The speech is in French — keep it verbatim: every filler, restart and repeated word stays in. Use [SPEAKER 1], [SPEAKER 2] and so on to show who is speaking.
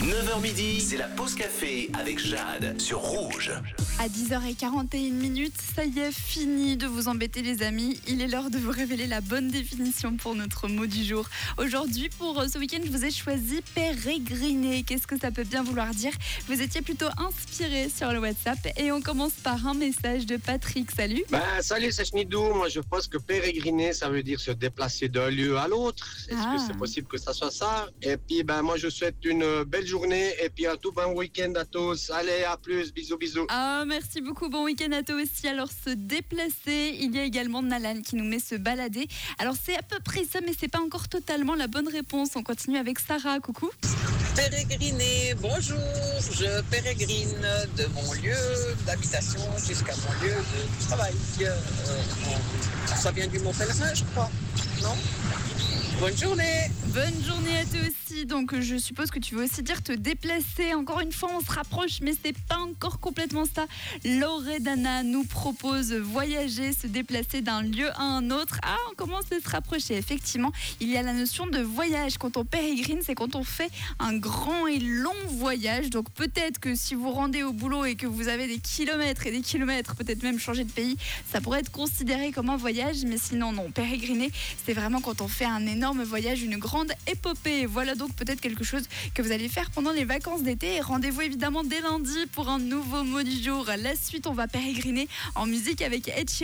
[SPEAKER 1] neuf heures midi, c'est la pause café avec Jade sur Rouge.
[SPEAKER 2] À dix heures quarante et une minutes, ça y est, fini de vous embêter les amis. Il est l'heure de vous révéler la bonne définition pour notre mot du jour. Aujourd'hui, pour ce week-end, je vous ai choisi pérégriner. Qu'est-ce que ça peut bien vouloir dire? Vous étiez plutôt inspiré sur le WhatsApp et on commence par un message de Patrick. Salut.
[SPEAKER 3] Ben, salut, c'est Chnidou. Moi, je pense que pérégriner, ça veut dire se déplacer d'un lieu à l'autre. Est-ce
[SPEAKER 2] Ah.
[SPEAKER 3] que c'est possible que ça soit ça? Et puis, ben, moi, je souhaite une belle journée et puis un tout bon week-end à tous. Allez, à plus. Bisous, bisous.
[SPEAKER 2] Ah, merci beaucoup, bon week-end à toi aussi. Alors, se déplacer, il y a également Nalan qui nous met se balader. Alors, c'est à peu près ça, mais c'est pas encore totalement la bonne réponse. On continue avec Sarah, coucou.
[SPEAKER 4] Pérégriner, bonjour, je pérégrine de mon lieu d'habitation jusqu'à mon lieu de travail. Euh, ça vient du mot pèlerin, je crois, non? Bonne journée.
[SPEAKER 2] Bonne journée à toi aussi. Donc, je suppose que tu veux aussi dire te déplacer. Encore une fois, on se rapproche, mais c'est pas encore complètement ça. Loredana nous propose voyager, se déplacer d'un lieu à un autre. Ah, on commence à se rapprocher. Effectivement, il y a la notion de voyage. Quand on pérégrine, c'est quand on fait un grand et long voyage. Donc, peut-être que si vous rendez au boulot et que vous avez des kilomètres et des kilomètres, peut-être même changer de pays, ça pourrait être considéré comme un voyage. Mais sinon, non. Pérégriner, c'est vraiment quand on fait un énorme voyage, une grande épopée. Voilà donc peut-être quelque chose que vous allez faire pendant les vacances d'été. Et rendez-vous évidemment dès lundi pour un nouveau mot du jour. La suite, on va pérégriner en musique avec Ed Sheeran.